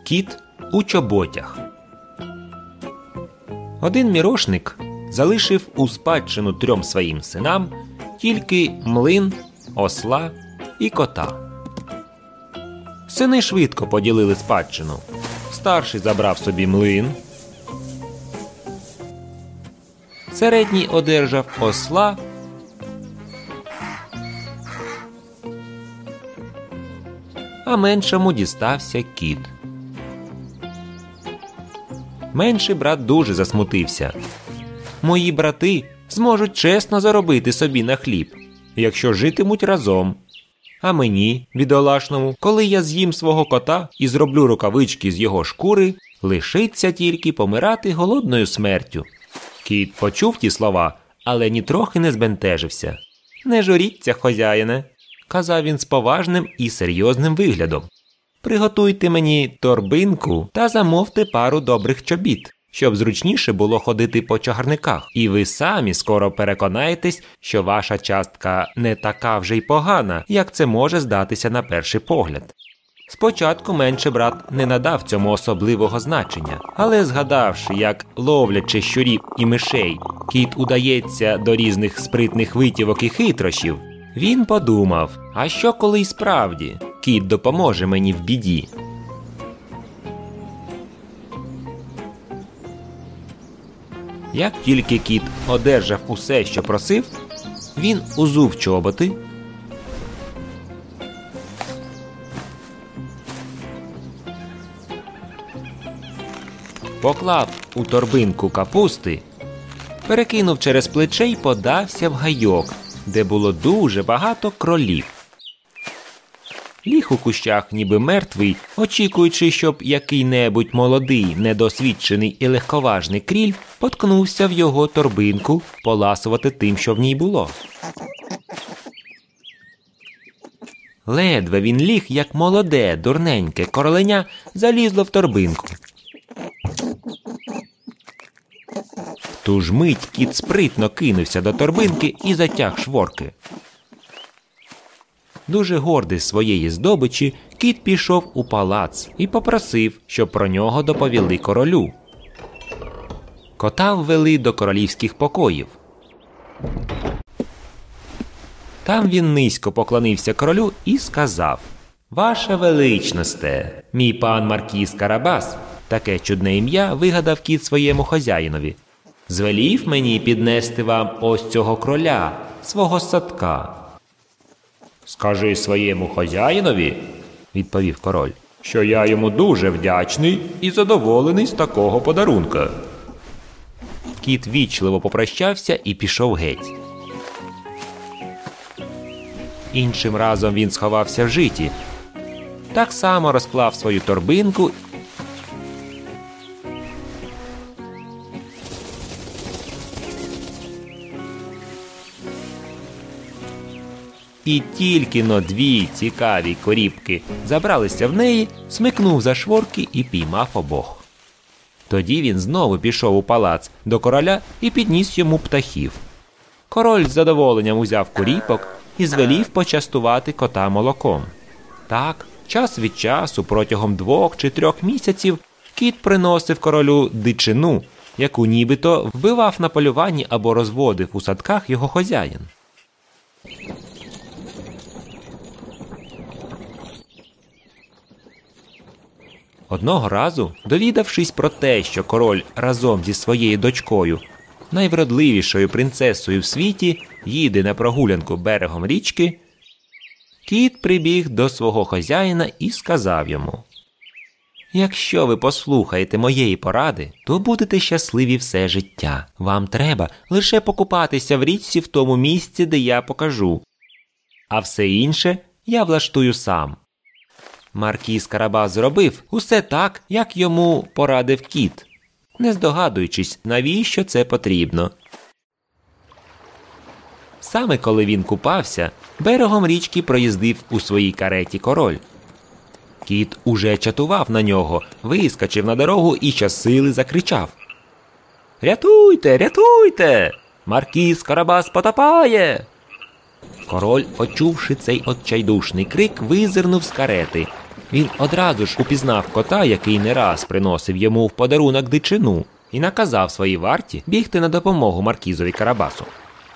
Кіт у чоботях. Один мірошник залишив у спадщину 3 своїм синам тільки млин, осла і кота. Сини швидко поділили спадщину. Старший забрав собі млин, середній одержав осла, а меншому дістався кіт. Менший брат дуже засмутився. Мої брати зможуть чесно заробити собі на хліб, якщо житимуть разом. А мені, бідолашному, коли я з'їм свого кота і зроблю рукавички з його шкури, лишиться тільки помирати голодною смертю. Кіт почув ті слова, але нітрохи не збентежився. «Не журіться, хозяїне», – казав він з поважним і серйозним виглядом. «Приготуйте мені торбинку та замовте пару добрих чобіт, щоб зручніше було ходити по чагарниках, і ви самі скоро переконаєтесь, що ваша частка не така вже й погана, як це може здатися на перший погляд». Спочатку менший брат не надав цьому особливого значення, але згадавши, як, ловлячи щурів і мишей, кіт удається до різних спритних витівок і хитрощів, він подумав, а що коли й справді кіт допоможе мені в біді? Як тільки кіт одержав усе, що просив, він узув чоботи, поклав у торбинку капусти, перекинув через плече й подався в гайок, де було дуже багато кролів. Ліг у кущах, ніби мертвий, очікуючи, щоб який-небудь молодий, недосвідчений і легковажний кріль поткнувся в його торбинку поласувати тим, що в ній було. Ледве він ліг, як молоде, дурненьке короленя залізло в торбинку. В ту ж мить кіт спритно кинувся до торбинки і затяг шворки. Дуже гордий своєї здобичі, кіт пішов у палац і попросив, щоб про нього доповіли королю. Кота ввели до королівських покоїв. Там він низько поклонився королю і сказав: «Ваша величносте, мій пан Маркіз Карабас, таке чудне ім'я вигадав кіт своєму хазяїнові, звелів мені піднести вам ось цього кроля, свого садка». «Скажи своєму хазяїнові, – відповів король, – що я йому дуже вдячний і задоволений з такого подарунка». Кіт вічливо попрощався і пішов геть. Іншим разом він сховався в житі, так само розклав свою торбинку і тільки-но 2 цікаві корібки забралися в неї, смикнув за шворки і піймав обох. Тоді він знову пішов у палац до короля і підніс йому птахів. Король з задоволенням узяв куріпок і звелів почастувати кота молоком. Так, час від часу, протягом 2 чи 3 місяців, кіт приносив королю дичину, яку нібито вбивав на полюванні або розводив у садках його хазяїн. Одного разу, довідавшись про те, що король разом зі своєю дочкою, найвродливішою принцесою в світі, їде на прогулянку берегом річки, кіт прибіг до свого хазяїна і сказав йому: «Якщо ви послухаєте моєї поради, то будете щасливі все життя. Вам треба лише покупатися в річці в тому місці, де я покажу. А все інше я влаштую сам». Маркіз Карабас зробив усе так, як йому порадив кіт, не здогадуючись, навіщо це потрібно. Саме коли він купався, берегом річки проїздив у своїй кареті король. Кіт уже чатував на нього, вискочив на дорогу і щосили закричав: «Рятуйте, рятуйте! Маркіз Карабас потопає!» Король, почувши цей отчайдушний крик, визирнув з карети, Він одразу ж упізнав кота, який не раз приносив йому в подарунок дичину, і наказав своїй варті бігти на допомогу маркізові Карабасу.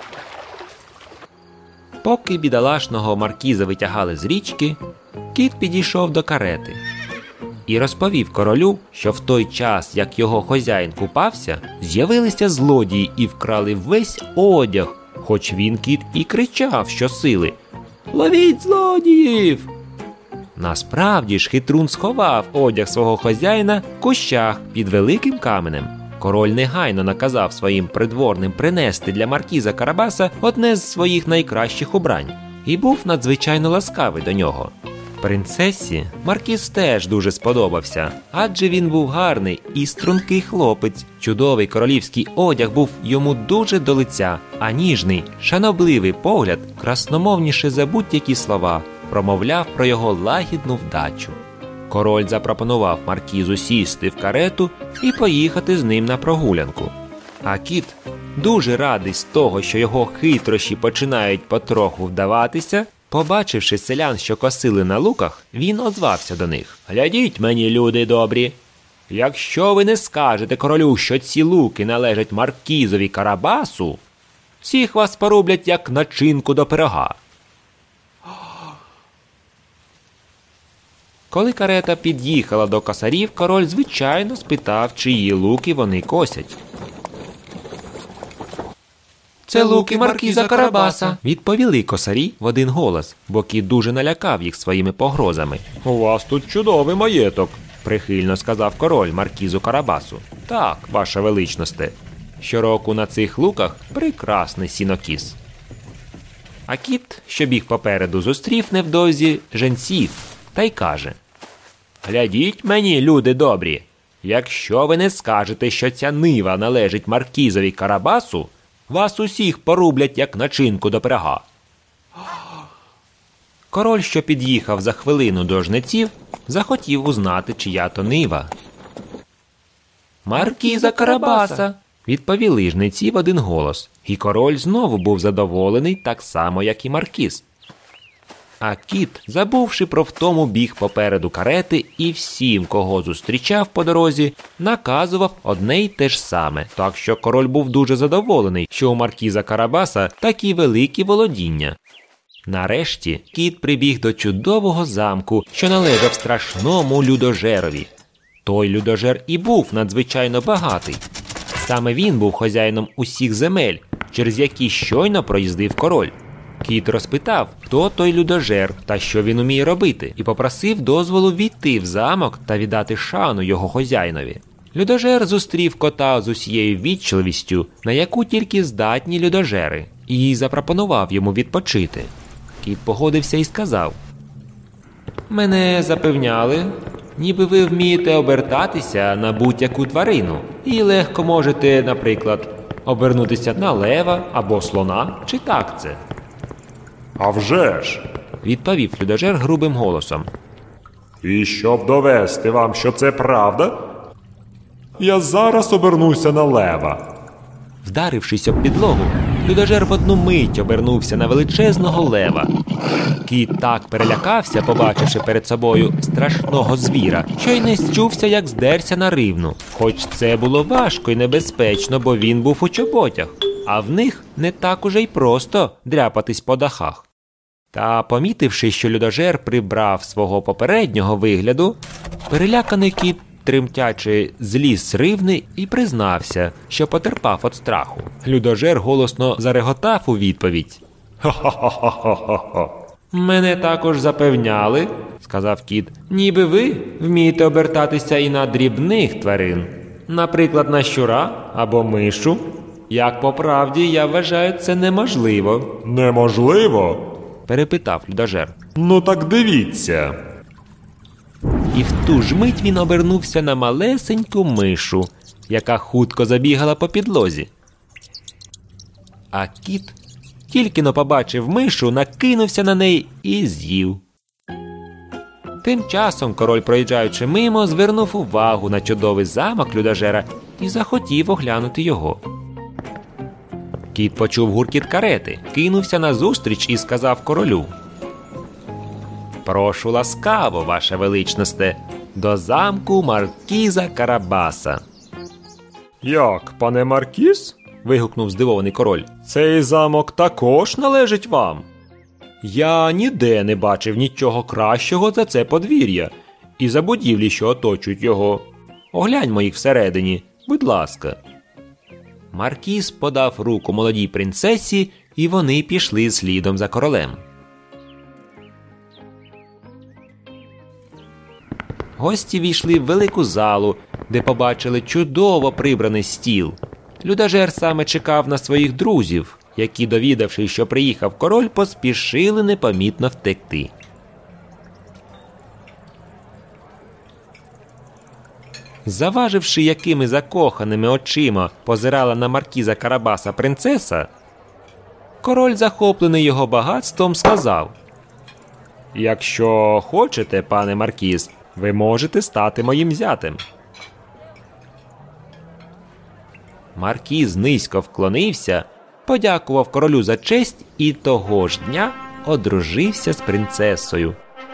Поки бідолашного маркіза витягали з річки, кіт підійшов до карети і розповів королю, що в той час, як його хазяїн купався, з'явилися злодії і вкрали весь одяг, хоч він, кіт, і кричав щосили: «Ловіть злодіїв!» Насправді ж хитрун сховав одяг свого хазяїна в кущах під великим каменем. Король негайно наказав своїм придворним принести для маркіза Карабаса одне з своїх найкращих убрань і був надзвичайно ласкавий до нього. Принцесі маркіз теж дуже сподобався, адже він був гарний і стрункий хлопець. Чудовий королівський одяг був йому дуже до лиця, а ніжний, шанобливий погляд, красномовніше за будь-які слова, промовляв про його лагідну вдачу. Король запропонував маркізу сісти в карету і поїхати з ним на прогулянку. А кіт, дуже радий з того, що його хитрощі починають потроху вдаватися, побачивши селян, що косили на луках, він озвався до них: «Глядіть мені, люди добрі! Якщо ви не скажете королю, що ці луки належать маркізові Карабасу, всіх вас порублять як начинку до пирога». Коли карета під'їхала до косарів, король, звичайно, спитав, чиї луки вони косять. «Це луки маркіза Карабаса», – відповіли косарі в один голос, бо кіт дуже налякав їх своїми погрозами. «У вас тут чудовий маєток», – прихильно сказав король маркізу Карабасу. «Так, ваша величносте, щороку на цих луках прекрасний сінокіс». А кіт, що біг попереду, зустрів невдовзі женців та й каже: «Глядіть мені, люди добрі, якщо ви не скажете, що ця нива належить маркізові Карабасу, вас усіх порублять як начинку до пирога». Король, що під'їхав за хвилину до жнеців, захотів узнати, чия то нива. «Маркіза Карабаса», – відповіли жнеці в один голос, і король знову був задоволений так само, як і маркіз. А кіт, забувши про втому, біг попереду карети і всім, кого зустрічав по дорозі, наказував одне й те ж саме. Так що король був дуже задоволений, що у маркіза Карабаса такі великі володіння. Нарешті кіт прибіг до чудового замку, що належав страшному людожерові. Той людожер і був надзвичайно багатий. Саме він був хазяїном усіх земель, через які щойно проїздив король. Кіт розпитав, хто той людожер та що він уміє робити, і попросив дозволу війти в замок та віддати шану його хазяїнові. Людожер зустрів кота з усією ввічливістю, на яку тільки здатні людожери, і запропонував йому відпочити. Кіт погодився і сказав: «Мене запевняли, ніби ви вмієте обертатися на будь-яку тварину і легко можете, наприклад, обернутися на лева або слона, чи так це?» «А вже ж!» – відповів людожер грубим голосом. «І щоб довести вам, що це правда, я зараз обернуся на лева». Вдарившись об підлогу, людожер в одну мить обернувся на величезного лева. Кіт так перелякався, побачивши перед собою страшного звіра, що й не счувся, як здерся на ривну. Хоч це було важко і небезпечно, бо він був у чоботях, а в них не так уже й просто дряпатись по дахах. Та, помітивши, що людожер прибрав свого попереднього вигляду, переляканий кіт, тремтячи, зліз з ривни і признався, що потерпав від страху. Людожер голосно зареготав у відповідь. «Ха-ха-ха-ха-ха-ха! «Мене також запевняли, – сказав кіт, – ніби ви вмієте обертатися і на дрібних тварин, наприклад, на щура або мишу. Як по правді, я вважаю, це неможливо». «Неможливо?» – перепитав людожер. «Ну так дивіться». І в ту ж мить він обернувся на малесеньку мишу, яка хутко забігала по підлозі. А кіт, тільки-но побачив мишу, накинувся на неї і з'їв. Тим часом король, проїжджаючи мимо, звернув увагу на чудовий замок людожера і захотів оглянути його. Кіт почув гуркіт карети, кинувся назустріч і сказав королю: Прошу ласкаво, ваше величносте, до замку маркіза Карабаса. Як, пане Маркіз? Вигукнув здивований король. Цей замок також належить вам? Я ніде не бачив нічого кращого за це подвір'я і за будівлі, що оточують його. Огляньмо їх всередині, будь ласка. Маркіз подав руку молодій принцесі, і вони пішли слідом за королем. Гості війшли в велику залу, де побачили чудово прибраний стіл. Людожер саме чекав на своїх друзів, які, довідавшись, що приїхав король, поспішили непомітно втекти. Заваживши, якими закоханими очима позирала на маркіза Карабаса принцеса, король, захоплений його багатством, сказав: «Якщо хочете, пане маркіз, ви можете стати моїм зятем». Маркіз низько вклонився, подякував королю за честь і того ж дня одружився з принцесою.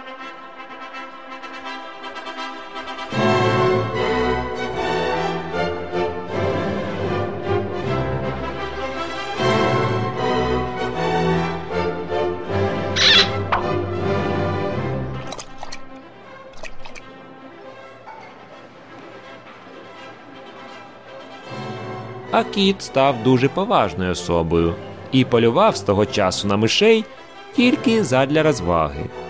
А кіт став дуже поважною особою і полював з того часу на мишей тільки задля розваги.